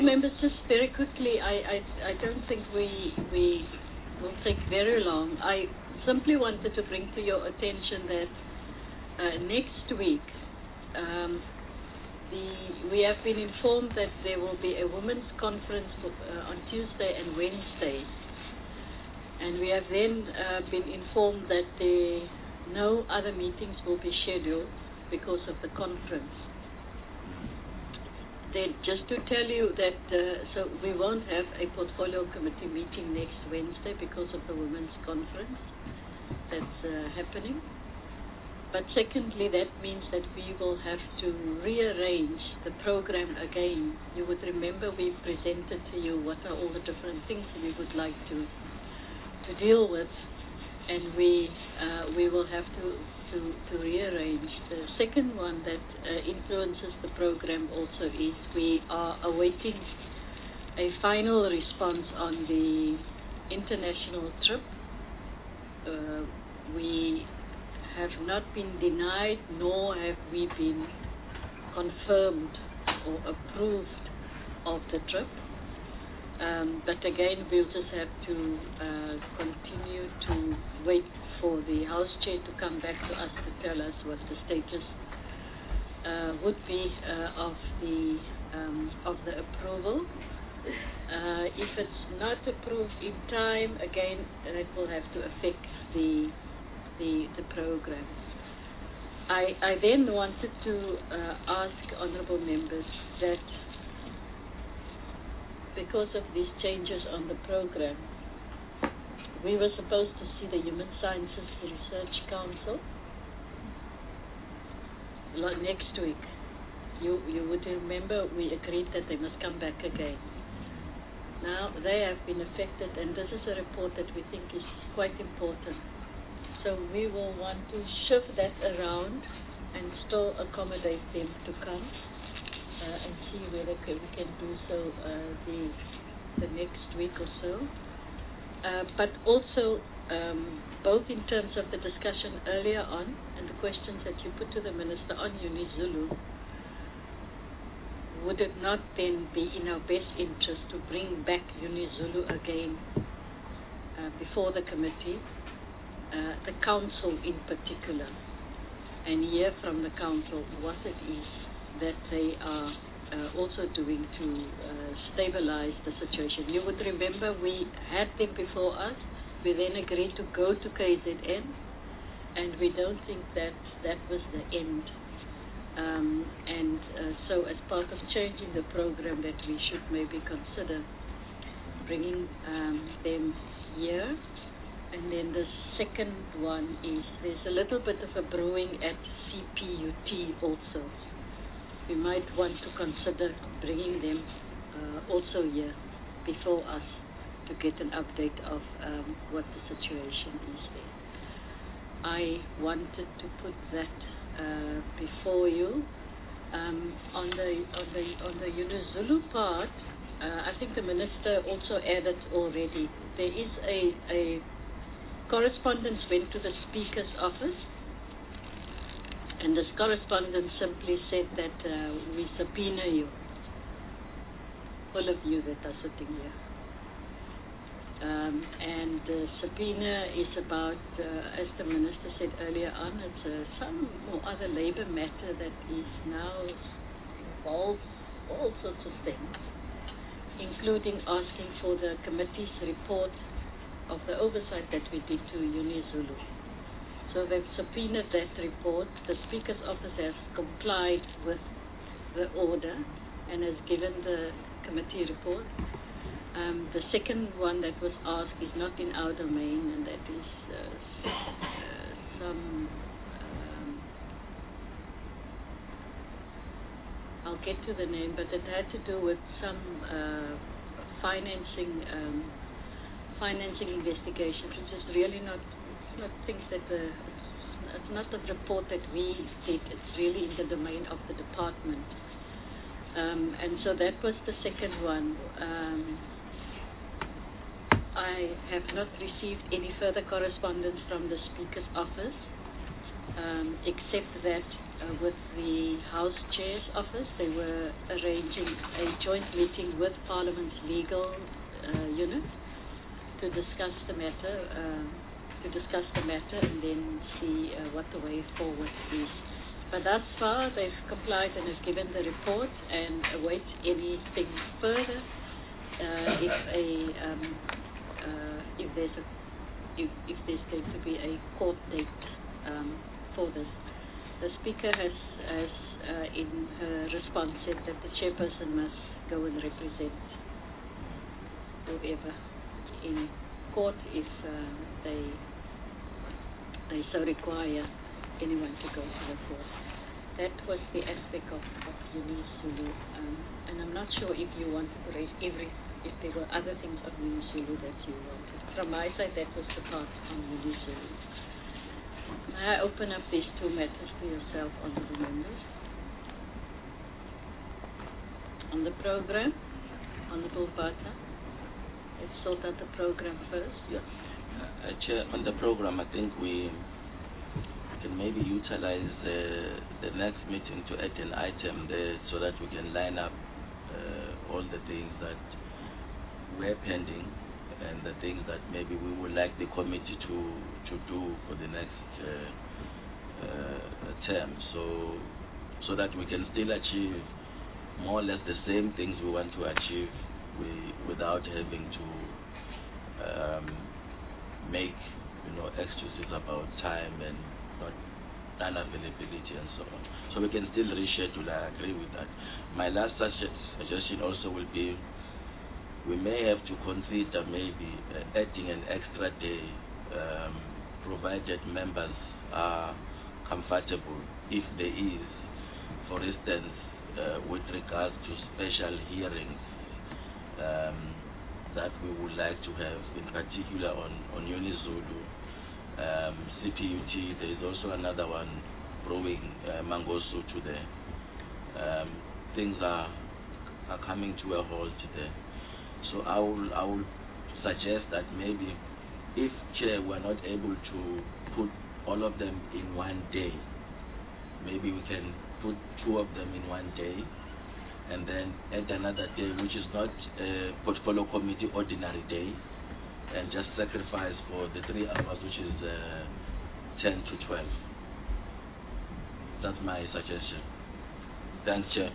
Members, just very quickly, I don't think we will take very long. I simply wanted to bring to your attention that next week we have been informed that there will be a women's conference on Tuesday and Wednesday, and we have then been informed that no other meetings will be scheduled because of the conference. Then just to tell you that, so we won't have a portfolio committee meeting next Wednesday because of the women's conference that's happening. But secondly, that means that we will have to rearrange the program again. You would remember we presented to you what are all the different things we would like to deal with, and we will have to rearrange. The second one that influences the program also is we are awaiting a final response on the international trip. We have not been denied, nor have we been confirmed or approved of the trip. But again, we'll just have to continue to wait for the House Chair to come back to us to tell us what the status would be of the approval. If it's not approved in time, again, that will have to affect the program. I then wanted to ask honourable members that because of these changes on the program, we were supposed to see the Human Sciences Research Council next week. You would remember we agreed that they must come back again. Now they have been affected, and this is a report that we think is quite important. So we will want to shift that around and still accommodate them to come and see whether we can do so the next week or so. But also, both in terms of the discussion earlier on and the questions that you put to the Minister on UniZulu, would it not then be in our best interest to bring back UniZulu again before the committee, the council in particular, and hear from the council what it is that they are also doing to stabilize the situation. You would remember we had them before us. We then agreed to go to KZN, and we don't think that that was the end. So as part of changing the program, that we should maybe consider bringing them here. And then the second one is there's a little bit of a brewing at CPUT also. We might want to consider bringing them also here before us to get an update of what the situation is there. I wanted to put that before you. On the UniZulu part, I think the Minister also added already, there is a correspondence went to the Speaker's office, and this correspondence simply said that we subpoena you, all of you that are sitting here. And the subpoena is about, as the Minister said earlier on, it's some or other labour matter that is now involves all sorts of things, including asking for the committee's report of the oversight that we did to UniZulu. So they've subpoenaed that report. The Speaker's office has complied with the order and has given the committee report. The second one that was asked is not in our domain, and that is some, I'll get to the name, but it had to do with some financing investigations, which is really not things that it's not a report that we did. It's really in the domain of the department. And so that was the second one. I have not received any further correspondence from the Speaker's office, except that with the House Chair's office. They were arranging a joint meeting with Parliament's legal unit to discuss the matter, and then see what the way forward is. But thus far, they've complied and have given the report and await anything further. If there's going to be a court date for this. The Speaker has in her response said that the chairperson must go and represent whoever in court if they so require anyone to go to the court. That was the aspect of UniZulu, and I'm not sure if you wanted to raise if there were other things of UniZulu that you wanted. From my side, that was the part on UniZulu. May I open up these two matters to yourself, honourable members? On the program, Honourable Bata, let's sort out the program first. Yeah. Chair, on the program, I think we can maybe utilize the next meeting to add an item there so that we can line up all the things that we're pending and the things that maybe we would like the committee to do for the next term, so that we can still achieve more or less the same things we want to achieve without having to make excuses about time and unavailability and so on. So we can still reschedule. I agree with that. My last suggestion also will be we may have to consider maybe adding an extra day, provided members are comfortable. If there is, for instance, with regards to special hearings that we would like to have, in particular on UniZulu, CPUT. There is also another one brewing, Mangosuthu there. Things are coming to a halt there. So I will suggest that maybe if Chair were not able to put all of them in one day, maybe we can put two of them in one day and then add another day which is not a portfolio committee ordinary day, and just sacrifice for the 3 hours, which is 10 to 12. That's my suggestion. Thanks, Chair.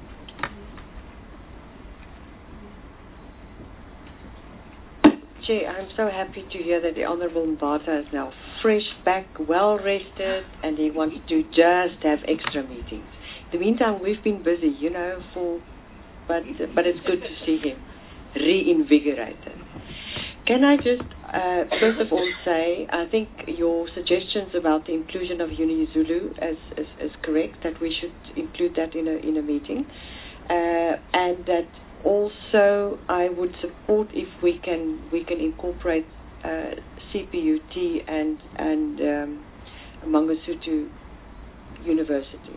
Chair, I'm so happy to hear that the Honourable Mbata is now fresh back, well rested, and he wants to just have extra meetings. In the meantime, we've been busy, but it's good to see him reinvigorated. Can I just first of all say, I think your suggestions about the inclusion of UniZulu is correct, that we should include that in a meeting, and that also I would support if we can incorporate CPUT and Mangosuthu University.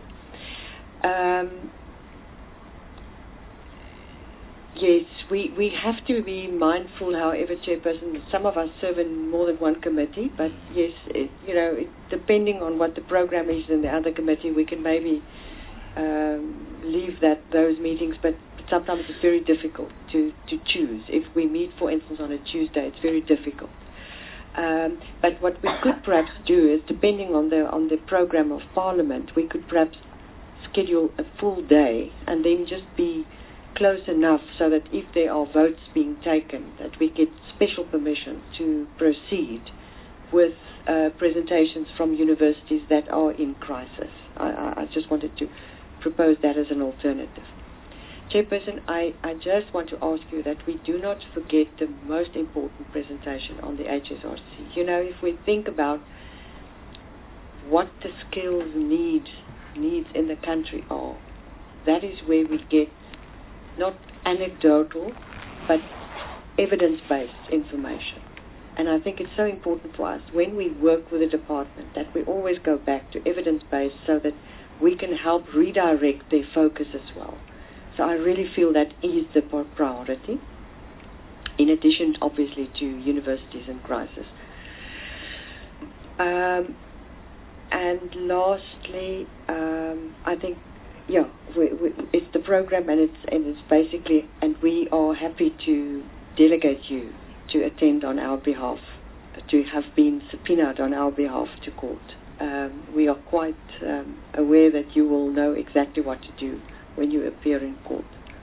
Yes, we have to be mindful, however, Chairperson, some of us serve in more than one committee, but yes, depending on what the program is in the other committee, we can maybe leave those meetings, but sometimes it's very difficult to choose. If we meet, for instance, on a Tuesday, it's very difficult. But what we could perhaps do is, depending on the program of Parliament, we could perhaps schedule a full day and then just be close enough so that if there are votes being taken, that we get special permission to proceed with presentations from universities that are in crisis. I just wanted to propose that as an alternative. Chairperson, I just want to ask you that we do not forget the most important presentation on the HSRC. If we think about what the skills needs in the country are, that is where we get not anecdotal, but evidence-based information. And I think it's so important for us, when we work with a department, that we always go back to evidence-based so that we can help redirect their focus as well. So I really feel that is the priority, in addition, obviously, to universities in crisis. And lastly, I think, yeah, it's the program, and it's basically, and we are happy to delegate you to attend on our behalf, to have been subpoenaed on our behalf to court. We are quite aware that you will know exactly what to do when you appear in court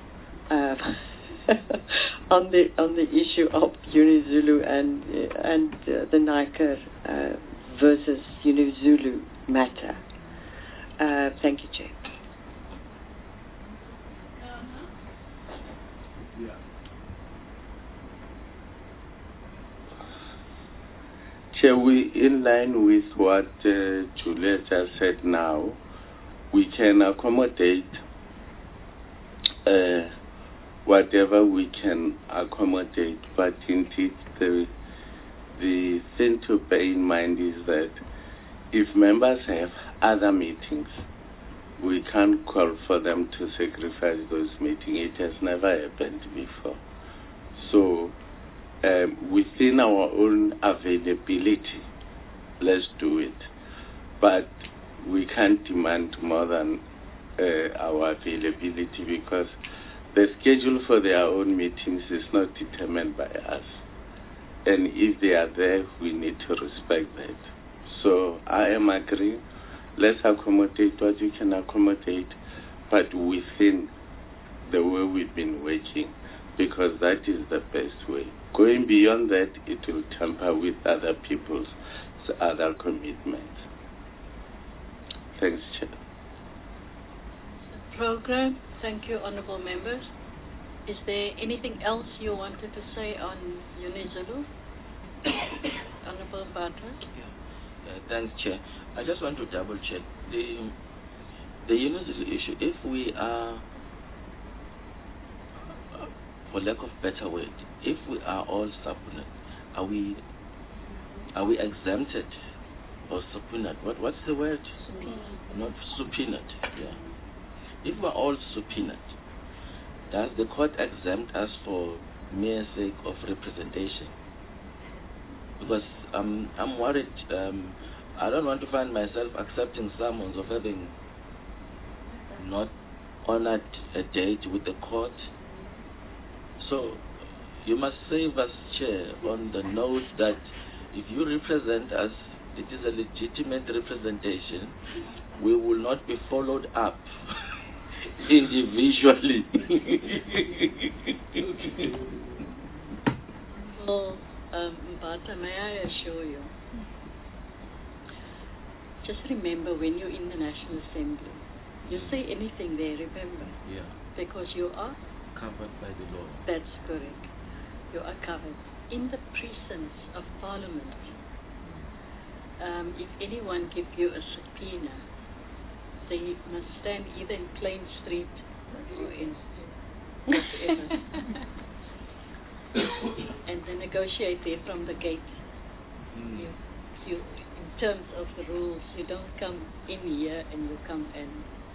on the issue of UniZulu and the Nike versus UniZulu matter. Thank you, Chair. Chair, we, in line with what Juliet has said now, we can accommodate whatever we can accommodate, but indeed the thing to bear in mind is that if members have other meetings, we can't call for them to sacrifice those meetings. It has never happened before. So within our own availability, let's do it. But we can't demand more than our availability, because the schedule for their own meetings is not determined by us. And if they are there, we need to respect that. So I am agreeing. Let's accommodate what you can accommodate, but within the way we've been working, because that is the best way. Going beyond that, it will tamper with other people's other commitments. Thanks, Chair. Program. Thank you, honourable members. Is there anything else you wanted to say on UniZulu? Honourable Butler? Thanks, Chair. I just want to double check the UniZulu issue. If we are, for lack of better word, if we are all subpoenaed, are we exempted or subpoenaed? What's the word? Not subpoenaed. Yeah. If we're all subpoenaed, does the court exempt us for mere sake of representation? Because I'm worried. I don't want to find myself accepting summons of having not honored a date with the court. So you must save us, Chair, on the note that if you represent us, it is a legitimate representation. We will not be followed up individually. Well, Mbata, may I assure you, just remember when you're in the National Assembly, you say anything there, remember? Yeah. Because you are Covered by the law. That's correct. You are covered. In the precincts of Parliament, if anyone gives you a subpoena, they must stand either in Plain Street or in whatever. And they negotiate there from the gate. You, in terms of the rules, you don't come in here and you come and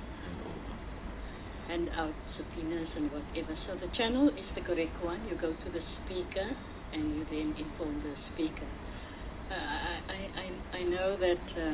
hand out subpoenas and whatever. So the channel is the correct one. You go to the speaker and you then inform the speaker. I know that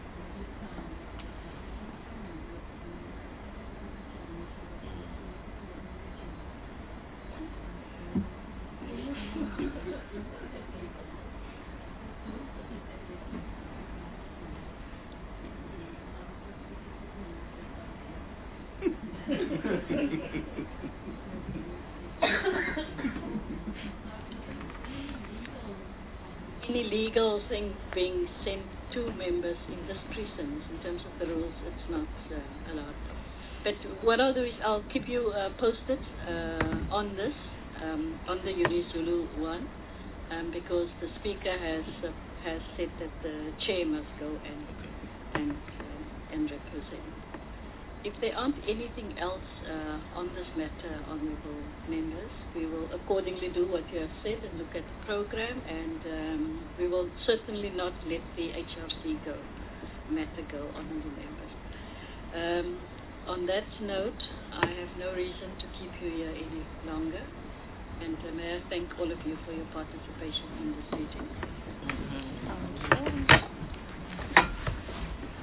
any legal thing being sent to members in this precinct, in terms of the rules, it's not allowed. But what I'll do is I'll keep you posted on this, on the UniZulu one, because the speaker has said that the chair must go and represent. If there aren't anything else on this matter, honourable members, we will accordingly do what you have said and look at the program, and we will certainly not let the HRC matter go, honourable members. On that note, I have no reason to keep you here any longer, and may I thank all of you for your participation in this meeting.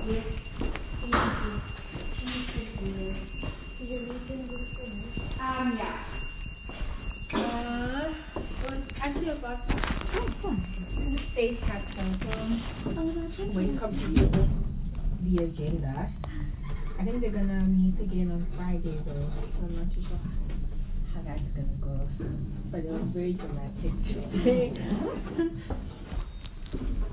Yeah. Actually about the state has confirmed when it comes to the agenda. I think they're gonna meet again on Friday though, so I'm not too sure how that's gonna go. But it was very dramatic today.